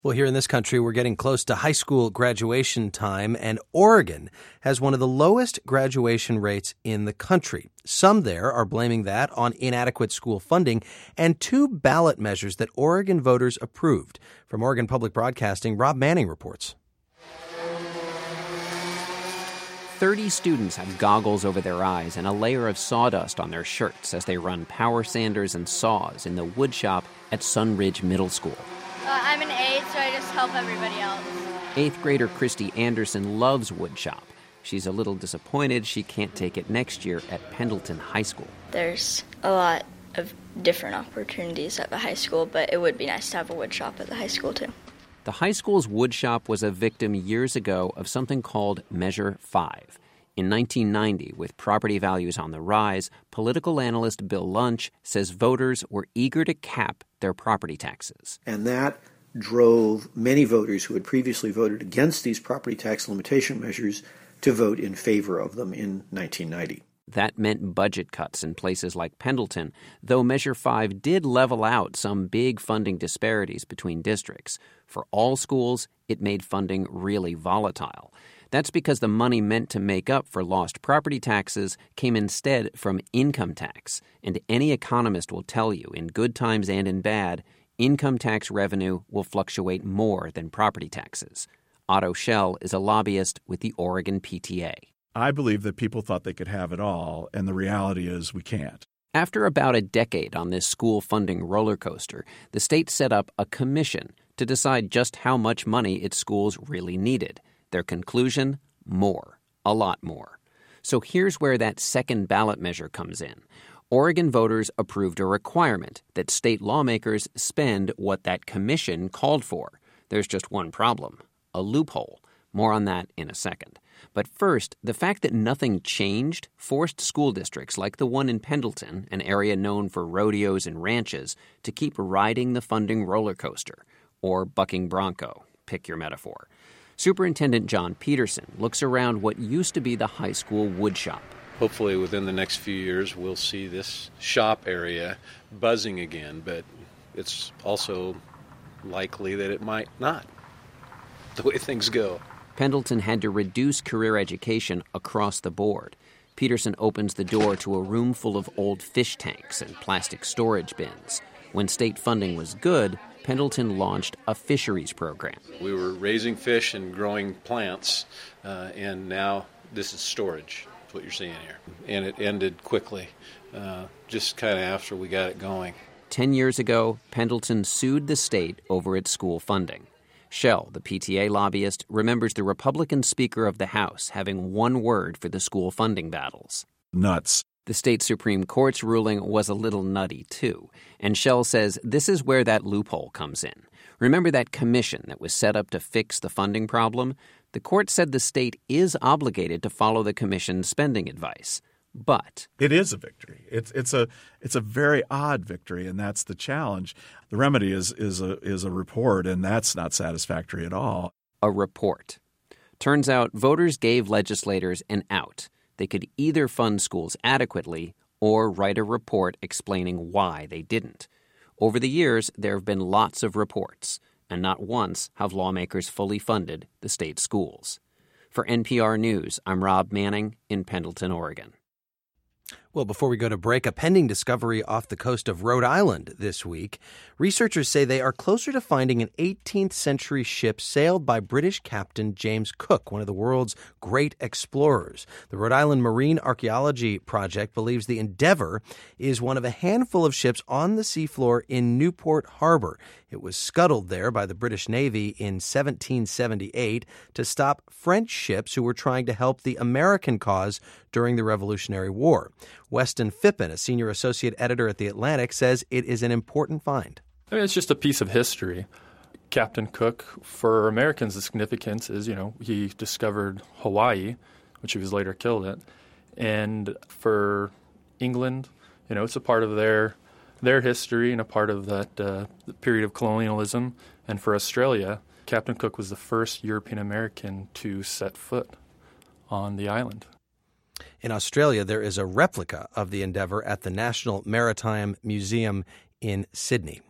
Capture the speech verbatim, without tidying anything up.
Well, here in this country, we're getting close to high school graduation time, and Oregon has one of the lowest graduation rates in the country. Some there are blaming that on inadequate school funding and two ballot measures that Oregon voters approved. From Oregon Public Broadcasting, Rob Manning reports. Thirty students have goggles over their eyes and a layer of sawdust on their shirts as they run power sanders and saws in the wood shop at Sunridge Middle School. Uh, I'm an eighth, so I just help everybody else. Eighth grader Christy Anderson loves woodshop. She's a little disappointed she can't take it next year at Pendleton High School. There's a lot of different opportunities at the high school, but it would be nice to have a woodshop at the high school too. The high school's woodshop was a victim years ago of something called Measure five. In nineteen ninety, with property values on the rise, political analyst Bill Lunch says voters were eager to cap their property taxes. And that drove many voters who had previously voted against these property tax limitation measures to vote in favor of them in nineteen ninety. That meant budget cuts in places like Pendleton, though Measure five did level out some big funding disparities between districts. For all schools, it made funding really volatile. That's because the money meant to make up for lost property taxes came instead from income tax. And any economist will tell you, in good times and in bad, income tax revenue will fluctuate more than property taxes. Otto Schell is a lobbyist with the Oregon P T A. I believe that people thought they could have it all, and the reality is we can't. After about a decade on this school funding roller coaster, the state set up a commission to decide just how much money its schools really needed. Their conclusion? More. A lot more. So here's where that second ballot measure comes in. Oregon voters approved a requirement that state lawmakers spend what that commission called for. There's just one problem, a loophole. More on that in a second. But first, the fact that nothing changed forced school districts like the one in Pendleton, an area known for rodeos and ranches, to keep riding the funding roller coaster, or bucking bronco, pick your metaphor. Superintendent John Peterson looks around what used to be the high school woodshop. Hopefully within the next few years we'll see this shop area buzzing again, but it's also likely that it might not, the way things go. Pendleton had to reduce career education across the board. Peterson opens the door to a room full of old fish tanks and plastic storage bins. When state funding was good, Pendleton launched a fisheries program. We were raising fish and growing plants, uh, and now this is storage, is what you're seeing here. And it ended quickly, uh, just kind of after we got it going. Ten years ago, Pendleton sued the state over its school funding. Schell, the P T A lobbyist, remembers the Republican Speaker of the House having one word for the school funding battles. Nuts. The state Supreme Court's ruling was a little nutty, too. And Schell says this is where that loophole comes in. Remember that commission that was set up to fix the funding problem? The court said the state is obligated to follow the commission's spending advice. But it is a victory. It's it's a it's a very odd victory, and that's the challenge. The remedy is is a is a report, and that's not satisfactory at all. A report. Turns out voters gave legislators an out. They could either fund schools adequately or write a report explaining why they didn't. Over the years, there have been lots of reports, and not once have lawmakers fully funded the state schools. For N P R News, I'm Rob Manning in Pendleton, Oregon. Well, before we go to break, a pending discovery off the coast of Rhode Island this week. Researchers say they are closer to finding an eighteenth century ship sailed by British Captain James Cook, one of the world's great explorers. The Rhode Island Marine Archaeology Project believes the Endeavour is one of a handful of ships on the seafloor in Newport Harbor. It was scuttled there by the British Navy in seventeen seventy-eight to stop French ships who were trying to help the American cause during the Revolutionary War. Weston Phippen, a senior associate editor at The Atlantic, says it is an important find. I mean, it's just a piece of history. Captain Cook, for Americans, the significance is, you know, he discovered Hawaii, which he was later killed at. And for England, you know, it's a part of their their history and a part of that uh, period of colonialism. And for Australia, Captain Cook was the first European American to set foot on the island. In Australia, there is a replica of the Endeavour at the National Maritime Museum in Sydney.